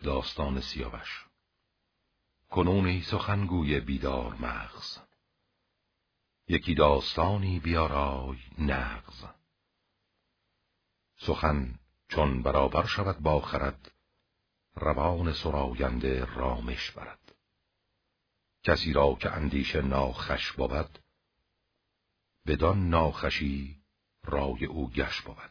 داستان سیاوش. کنونی سخنگوی بیدار مغز، یکی داستانی بیارای نغز. سخن چون برابر شود با خرد، روان سراینده رامش برد. کسی را که اندیشه ناخوش بود، بدان ناخوشی رای او گش بود.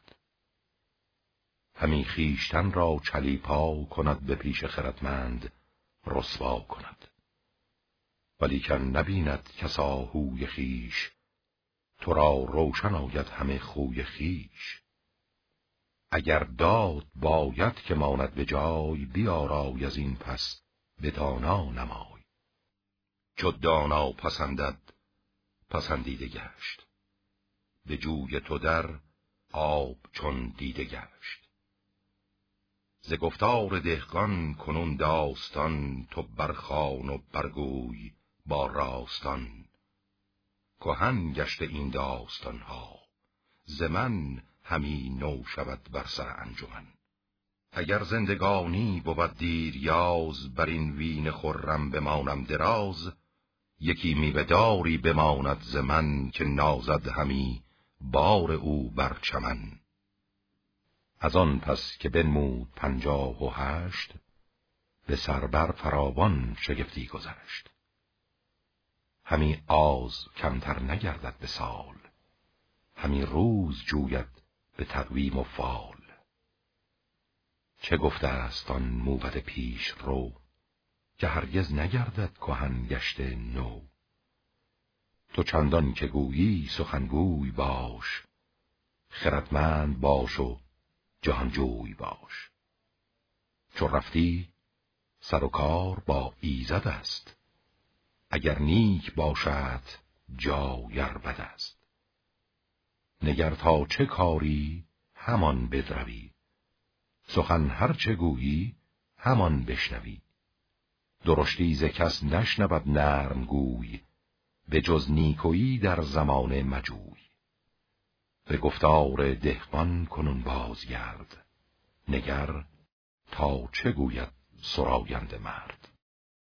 همی خویشتن را چلیپا کند، به پیش خردمند رسوا کند. ولیکن نبیند کسا هوی خویش، تو را روشن آید همه خوی خویش. اگر داد باید که ماند به جای، بیارای از این پس به دانا نمای. چو دانا پسندد پسندیده گشت، به جوی تو در آب چون دیده گشت. ز گفتار دهقان کنون داستان، تو برخوان و برگوی با راستان. کهن گشته این داستان ها، ز من همی نو شود بر سر انجمن. اگر زندگانی بود دیر یاز، بر این وین خرم بمانم دراز. یکی میوه داری بماند ز من، که نازد همی بار او بر چمن. از آن پس که بنمود 58، به سربر فراوان شگفتی گذشت. همی آز کمتر نگردد به سال، همی روز جوید به تقویم و فال. چه گفته است آن موبد پیش رو، که هرگز نگردد کهن گشته نو. تو چندان که گویی سخنگوی باش، خردمند باش و جهانجوی باش. چو رفتی سر و کار با ایزد است، اگر نیک باشد جایر بد است. نگر تا چه کاری همان بدروی، سخن هر چه گویی همان بشنوی. درشتی ز کس نشنود نرم گوی، به جز نیکویی در زمانه مجوی. به گفتار دهقان کنون بازگرد، نگر تا چه گوید سراینده مرد.